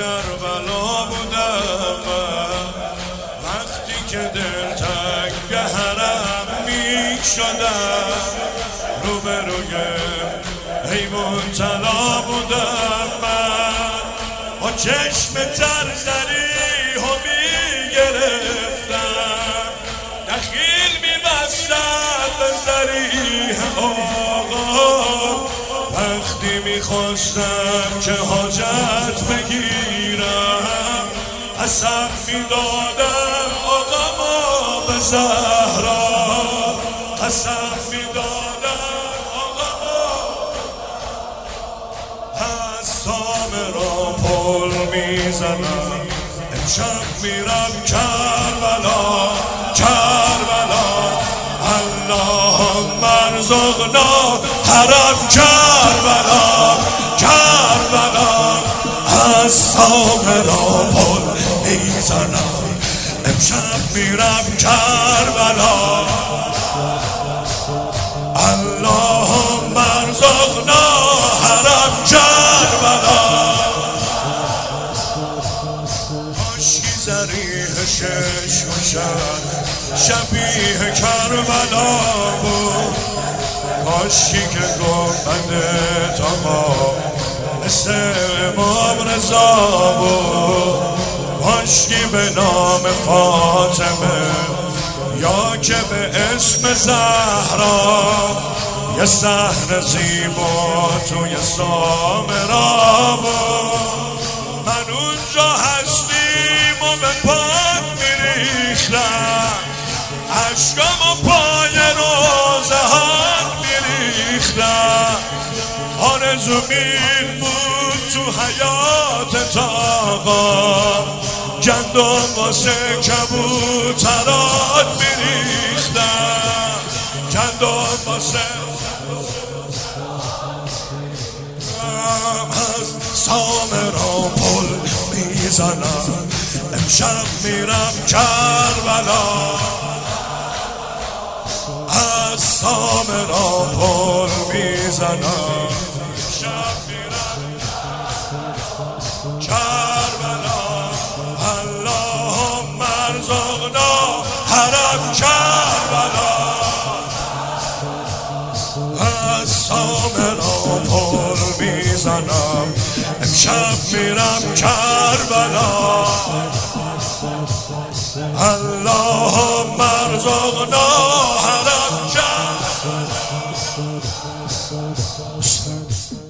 کربلا بودم من، وقتی که دلتنگ حرم می شدم، روبروی حیوان طلا بودم من، با چشم ترزری ها می گرفتم، نخیل می بستم به زریح آقا، وقتی می خواستم که حاجت بگیرم، قسم می دادم آقا ما به زهرا، قسم می دادم آقا ما از سامرا پل می زنم، امشب میرم کربلا کربلا، اللهم ارزقنا حرم کربلا کربلا، از سامرا پل میزنم، امشب میرم کربلا، اللهم ارزقنا حرم کربلا. کاشکی زریح ششم شبیه کربلا بود، کاشکی که گنبد آقا مثل امام رضا بود، کاشکی به نام فاطمه یا که به اسم زهرا، یه صحن زیبا توی سامرا بود، من اونجا هستیم و به پاک میریختم، عشقم و پای روزه ها میریختم، آرزو این بود تو حیات آقا، گندم واسه کبوترات میریختم، گندم واسه از سامرا پل میزنم، امشب میرم کربلا، از سامرا پل میزنم، امشب میرم کربلا، اللهم ارزقنا حرم کربلا، از سامرا پل میزنم، امشب میرم کربلا، اللهم ارزقنا حرم کربلا.